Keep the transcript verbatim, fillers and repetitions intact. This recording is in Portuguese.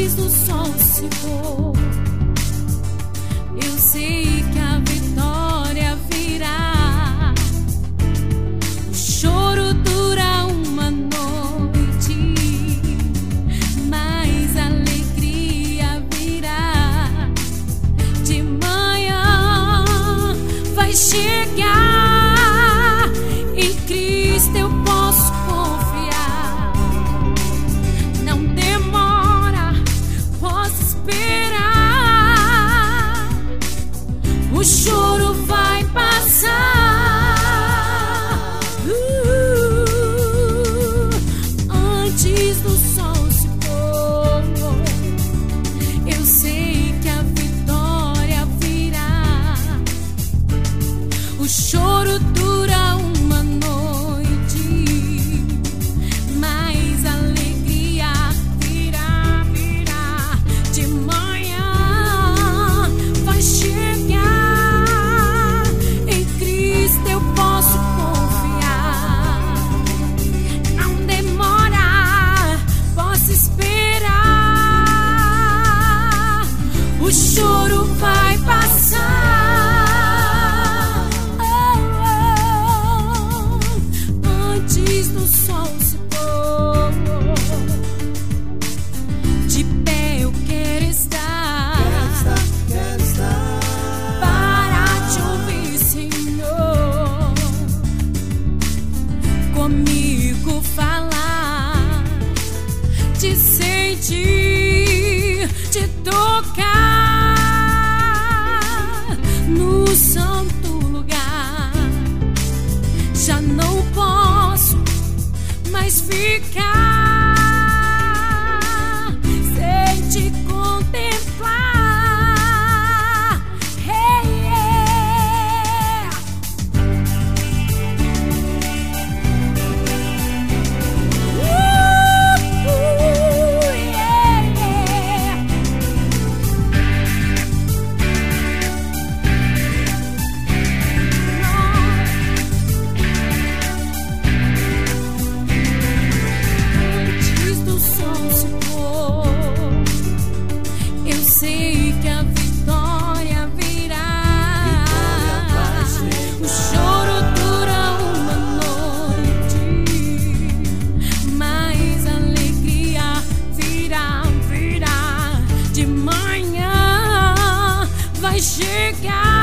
Antes do sol se pôr, eu sei que a vitória virá. O choro dura uma noite, mas a alegria virá. De manhã vai chegar, em Cristo eu posso confiar. Não demora, posso esperar. O choro vai passar. Uh, antes do sol se pôr, eu sei que a vitória virá. O choro dura uma noite, mas a alegria virá, virá. De manhã vai chegar, em Cristo eu posso confiar. Não demora, posso esperar. O choro vai passar. Antes do sol se pôr, de pé eu quero estar, Quero estar para te ouvir, Senhor, comigo falar, te sentir, te tocar no santo lugar. Já não posso mais ficar sem te contemplar. Hey, yeah. Uh, uh, yeah, yeah. Antes do sol se pôr, eu sei que a vitória virá. O choro dura uma noite, mas a alegria virá, virá. De manhã vai chegar.